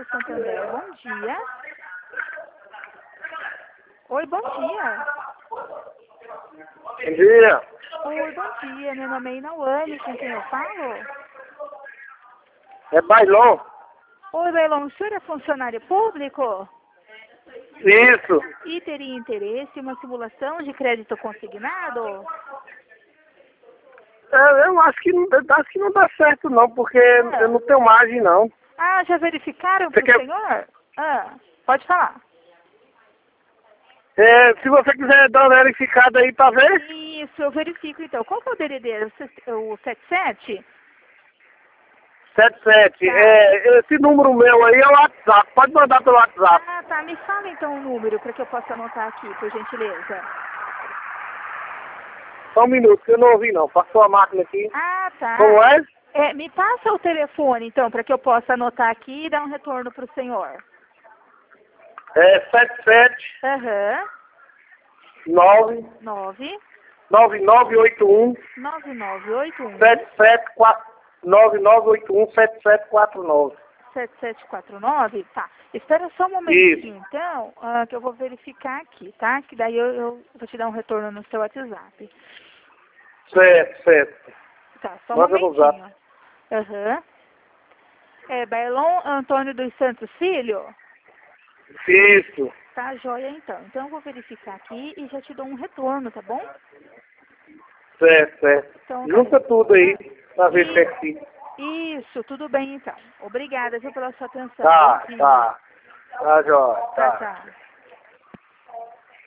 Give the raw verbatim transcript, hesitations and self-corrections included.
Santander. Bom dia. Oi, bom dia. Bom dia. Oi, bom dia. Meu nome é Inauane, com quem eu falo? É Bailon? Oi, Bailon, o senhor é funcionário público? Isso. E teria interesse em uma simulação de crédito consignado? É, eu acho que, não- acho que não dá certo não, porque Ah. eu não tenho margem não. Ah, já verificaram Você para o quer- senhor? Ah, pode falar. É, se você quiser dar uma verificada aí pra ver. Isso, eu verifico então. Qual que é o D D D? O setenta e sete? sete sete. Tá. É, esse número meu aí é o WhatsApp. Pode mandar pelo WhatsApp. Ah, tá. Me fala então o número para que eu possa anotar aqui, por gentileza. Só um minuto, que eu não ouvi não. Passou a máquina aqui. Ah, tá. Como é? É, me passa o telefone então, para que eu possa anotar aqui e dar um retorno para o senhor. É sete sete Aham. nove nove nove nove oito um nove nove oito um sete sete quatro nove nove oito um sete sete quatro nove. sete sete quatro nove, tá. Espera só um momentinho, então, ah, que eu vou verificar aqui, tá? Que daí eu, eu vou te dar um retorno no seu WhatsApp. Certo, certo. Tá, só um Manda no momentinho. Aham. É Bailon Antônio dos Santos Filho? Isso. Tá, joia então. Então eu vou verificar aqui e já te dou um retorno, tá bom? Certo, certo. Então, Junta tá. tudo aí pra ver E- certinho. Isso, tudo bem então. Obrigada, viu, pela sua atenção. Tá, Bom dia. tá. Tá, jóia. Tchau, Tá. tchau.